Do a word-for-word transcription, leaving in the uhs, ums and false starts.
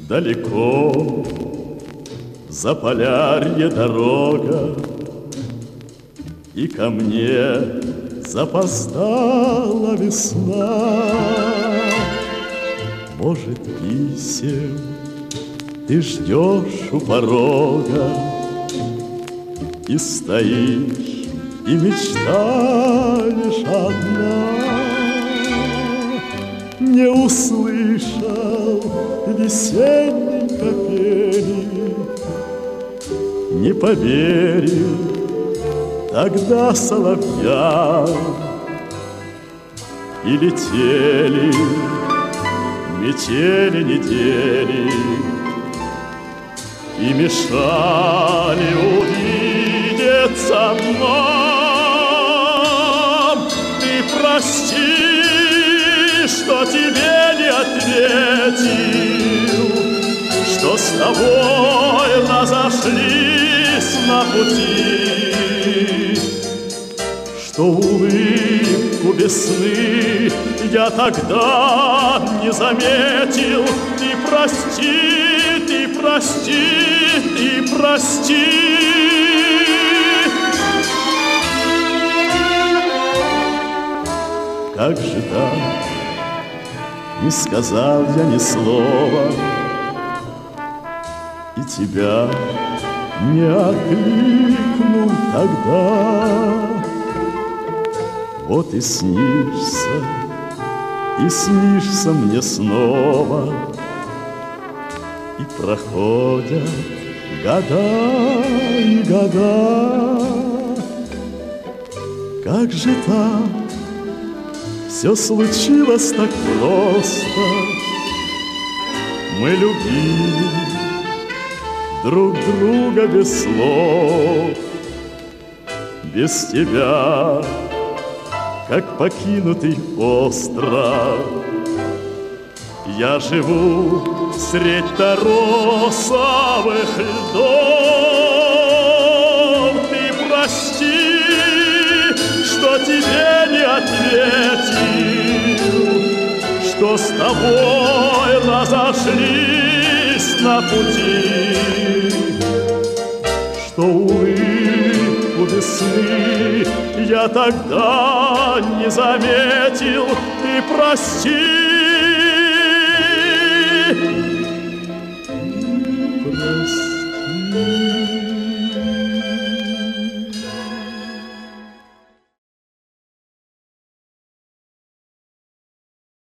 Далеко за полярье дорога, и ко мне запоздала весна. Может, писем ты ждешь у порога, и стоишь, и мечтаешь одна. Не услышал весенней капели, не поверил тогда соловья. И летели метели недели, и мешали увидеться нам. Ты прости, что тебе не ответил, что с тобой разошлись на пути, что улыбку весны я тогда не заметил. Ты прости, ты прости, ты прости. Как же так? Не сказал я ни слова, и тебя не окликнул тогда. Вот и снишься, и снишься мне снова, и проходят года и года. Как же так? Все случилось так просто. Мы любили друг друга без слов, без тебя, как покинутый остров. Я живу средь торосовых льдов. Ты прости, что тебе не ответил, что с тобой разошлись на пути, что улыбку весны я тогда не заметил. Ты прости,